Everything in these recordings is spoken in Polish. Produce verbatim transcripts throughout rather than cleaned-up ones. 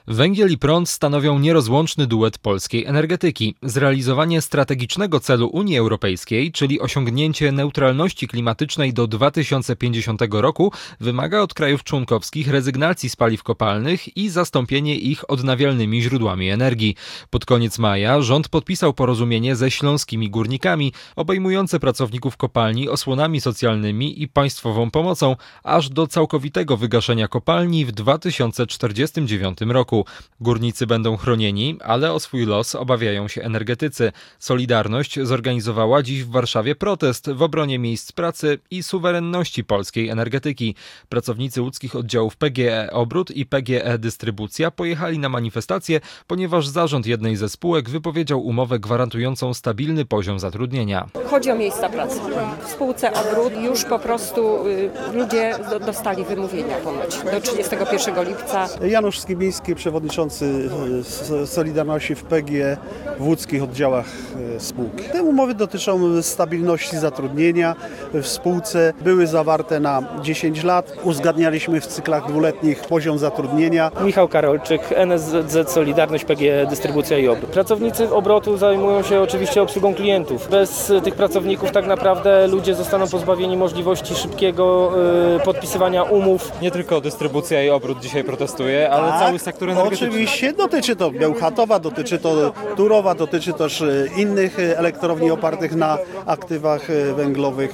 Węgiel i prąd stanowią nierozłączny duet polskiej energetyki. Zrealizowanie strategicznego celu Unii Europejskiej, czyli osiągnięcie neutralności klimatycznej do dwa tysiące pięćdziesiątego roku, wymaga od krajów członkowskich rezygnacji z paliw kopalnych i zastąpienie ich odnawialnymi źródłami energii. Pod koniec maja rząd podpisał porozumienie ze śląskimi górnikami, obejmujące pracowników kopalni osłonami socjalnymi i państwową pomocą, aż do całkowitego wygaszenia kopalni w dwa tysiące czterdziestym dziewiątym roku. Górnicy będą chronieni, ale o swój los obawiają się energetycy. Solidarność zorganizowała dziś w Warszawie protest w obronie miejsc pracy i suwerenności polskiej energetyki. Pracownicy łódzkich oddziałów P G E Obrót i P G E Dystrybucja pojechali na manifestację, ponieważ zarząd jednej ze spółek wypowiedział umowę gwarantującą stabilny poziom zatrudnienia. Chodzi o miejsca pracy. W spółce Obrót już po prostu y, ludzie do, dostali wymówienia ponoć do trzydziestego pierwszego lipca. Janusz Skibiński, przewodniczący Solidarności w P G E w łódzkich oddziałach spółki. Te umowy dotyczą stabilności zatrudnienia w spółce. Były zawarte na dziesięć lat. Uzgadnialiśmy w cyklach dwuletnich poziom zatrudnienia. Michał Karolczyk, N S Z Solidarność, P G E Dystrybucja i Obrót. Pracownicy obrotu zajmują się oczywiście obsługą klientów. Bez tych pracowników tak naprawdę ludzie zostaną pozbawieni możliwości szybkiego y, podpisywania umów. Nie tylko dystrybucja i obrót dzisiaj protestuje, ale tak, cały sektor energetyczny. Oczywiście dotyczy to Bełchatowa, dotyczy to Turowa, dotyczy też innych elektrowni opartych na aktywach węglowych.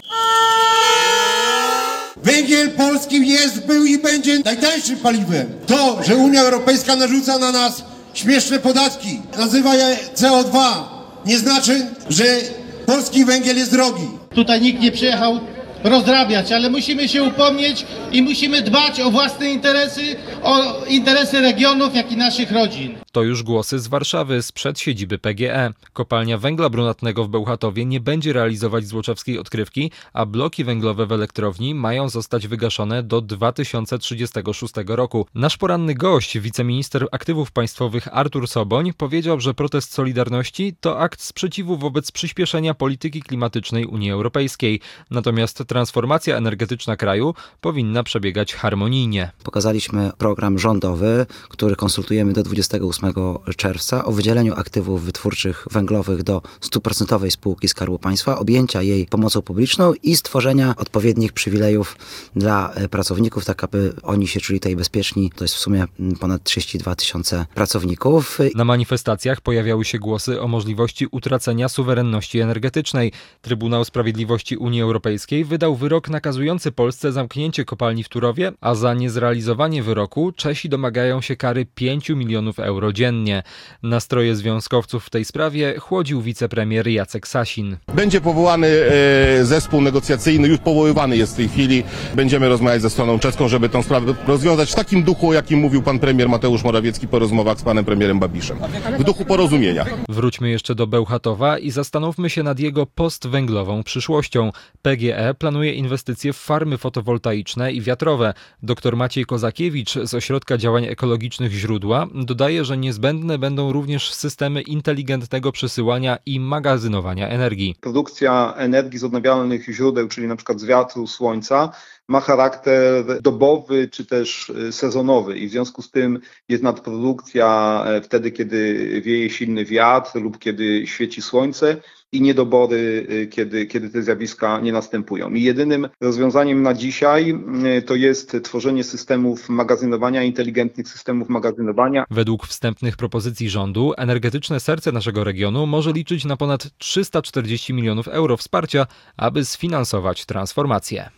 Węgiel polski jest, był i będzie najtańszym paliwem. To, że Unia Europejska narzuca na nas śmieszne podatki, nazywa je C O dwa, nie znaczy, że polski węgiel jest drogi. Tutaj nikt nie przyjechał rozrabiać, ale musimy się upomnieć i musimy dbać o własne interesy, o interesy regionów, jak i naszych rodzin. To już głosy z Warszawy, sprzed siedziby P G E. Kopalnia węgla brunatnego w Bełchatowie nie będzie realizować złoczewskiej odkrywki, a bloki węglowe w elektrowni mają zostać wygaszone do dwa tysiące trzydziestego szóstego roku. Nasz poranny gość, wiceminister aktywów państwowych Artur Soboń, powiedział, że protest Solidarności to akt sprzeciwu wobec przyspieszenia polityki klimatycznej Unii Europejskiej. Natomiast transformacja energetyczna kraju powinna przebiegać harmonijnie. Pokazaliśmy program rządowy, który konsultujemy do dwudziestego ósmego czerwca o wydzieleniu aktywów wytwórczych węglowych do stuprocentowej spółki Skarbu Państwa, objęcia jej pomocą publiczną i stworzenia odpowiednich przywilejów dla pracowników, tak aby oni się czuli tutaj bezpieczni. To jest w sumie ponad trzydzieści dwa tysiące pracowników. Na manifestacjach pojawiały się głosy o możliwości utracenia suwerenności energetycznej. Trybunał Sprawiedliwości Unii Europejskiej wydał wyrok nakazujący Polsce zamknięcie kopalni w Turowie, a za niezrealizowanie wyroku Czesi domagają się kary pięć milionów euro dziennie. Nastroje związkowców w tej sprawie chłodził wicepremier Jacek Sasin. Będzie powołany e, zespół negocjacyjny, już powoływany jest w tej chwili. Będziemy rozmawiać ze stroną czeską, żeby tę sprawę rozwiązać w takim duchu, o jakim mówił pan premier Mateusz Morawiecki po rozmowach z panem premierem Babiszem. W duchu porozumienia. Wróćmy jeszcze do Bełchatowa i zastanówmy się nad jego postwęglową przyszłością. P G E planuje inwestycje w farmy fotowoltaiczne i wiatrowe. Doktor Maciej Kozakiewicz z Ośrodka Działań Ekologicznych Źródła dodaje, że niezbędne będą również systemy inteligentnego przesyłania i magazynowania energii. Produkcja energii z odnawialnych źródeł, czyli na przykład z wiatru, słońca, ma charakter dobowy czy też sezonowy i w związku z tym jest nadprodukcja wtedy, kiedy wieje silny wiatr lub kiedy świeci słońce i niedobory, kiedy, kiedy te zjawiska nie następują. I jedynym rozwiązaniem na dzisiaj to jest tworzenie systemów magazynowania, inteligentnych systemów magazynowania. Według wstępnych propozycji rządu energetyczne serce naszego regionu może liczyć na ponad trzysta czterdzieści milionów euro wsparcia, aby sfinansować transformację.